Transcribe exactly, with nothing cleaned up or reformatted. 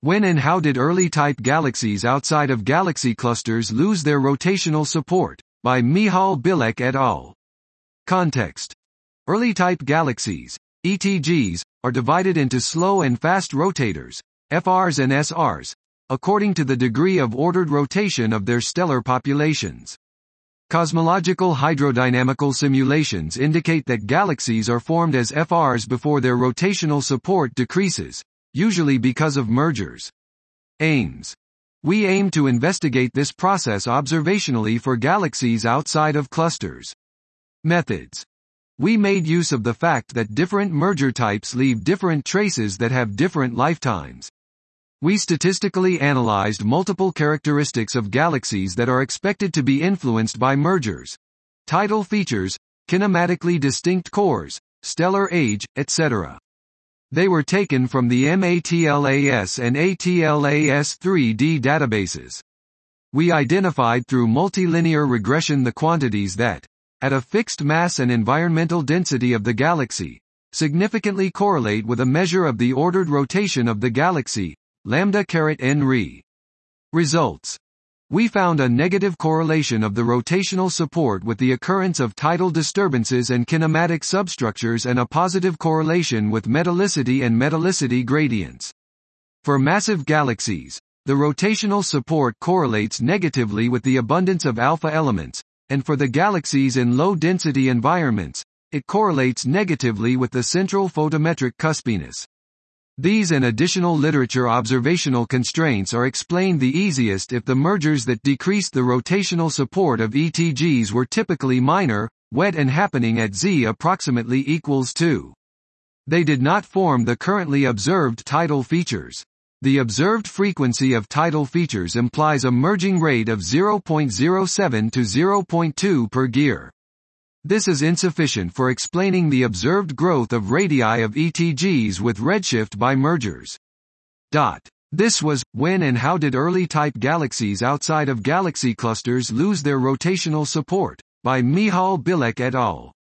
When and how did early-type galaxies outside of galaxy clusters lose their rotational support? By Michal Bilek et al. Context. Early-type galaxies, E T Gs, are divided into slow and fast rotators, F Rs and S Rs, according to the degree of ordered rotation of their stellar populations. Cosmological hydrodynamical simulations indicate that galaxies are formed as F Rs before their rotational support decreases, usually because of mergers. Aims. We aim to investigate this process observationally for galaxies outside of clusters. Methods. We made use of the fact that different merger types leave different traces that have different lifetimes. We statistically analyzed multiple characteristics of galaxies that are expected to be influenced by mergers. Tidal features, kinematically distinct cores, stellar age, et cetera. They were taken from the MATLAS and ATLAS three D databases. We identified through multilinear regression the quantities that, at a fixed mass and environmental density of the galaxy, significantly correlate with a measure of the ordered rotation of the galaxy, lambda caret n re. Results. We found a negative correlation of the rotational support with the occurrence of tidal disturbances and kinematic substructures and a positive correlation with metallicity and metallicity gradients. For massive galaxies, the rotational support correlates negatively with the abundance of alpha elements, and for the galaxies in low-density environments, it correlates negatively with the central photometric cuspiness. These and additional literature observational constraints are explained the easiest if the mergers that decreased the rotational support of E T Gs were typically minor, wet and happening at Z approximately equals two. They did not form the currently observed tidal features. The observed frequency of tidal features implies a merging rate of zero point zero seven to zero point two per gear. This is insufficient for explaining the observed growth of radii of E T Gs with redshift by mergers. Dot. This was, when and how did early-type galaxies outside of galaxy clusters lose their rotational support? By Michal Bilek et al.